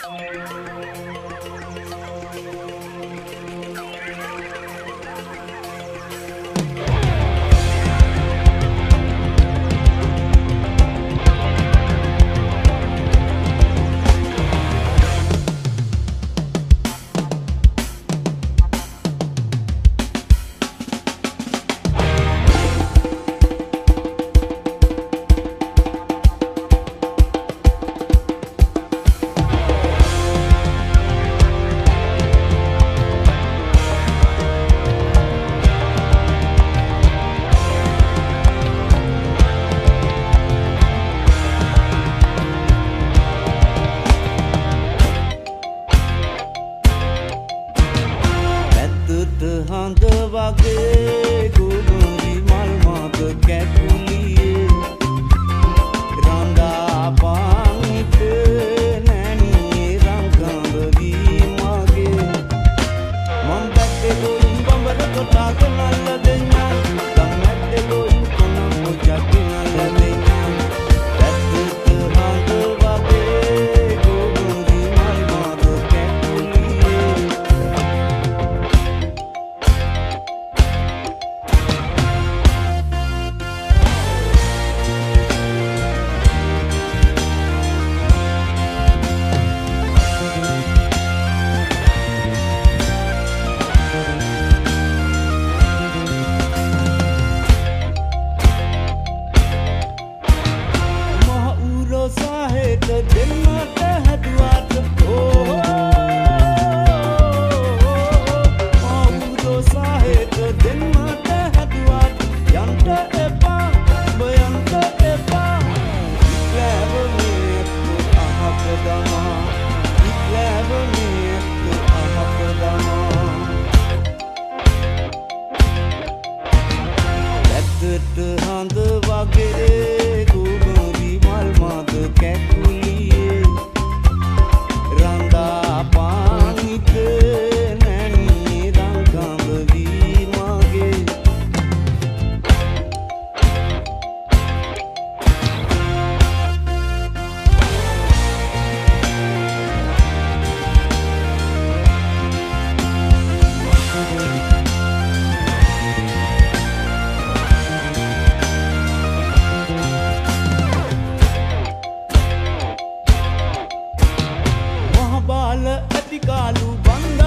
හඳ වගේ ගුරුරි මල් මත කැකුලියේ රඳා පානිත නැණියේ රංගඳ වී මගේ මම් බැත්තේ ගොයින් බඹර කොටාගෙන අල්ල දෙන්නා ගම් මැත්තේ ගොයින් කොන මොජකින් අල්ල දෙන්නා බැත්තේ හඳ වගේ ගුරුරි මල් මත කැකුලියේ සාහෙට දෙන්නට හැදුවාට අවුරෝ සාහෙට දෙන්නට හැදුවාට යන්ට එපා බයන්ට එපා ඉක්ලෑවනේ අහක දමා ඉක්ලෑවනේ අහක දමා ඇත්තට හඳ වගේ ගුරුරි මල් මත කැකුලියේ රඳා පානිත නැණියේ රංගඳ වී මගේ බාල ඇති කාලු බන්ද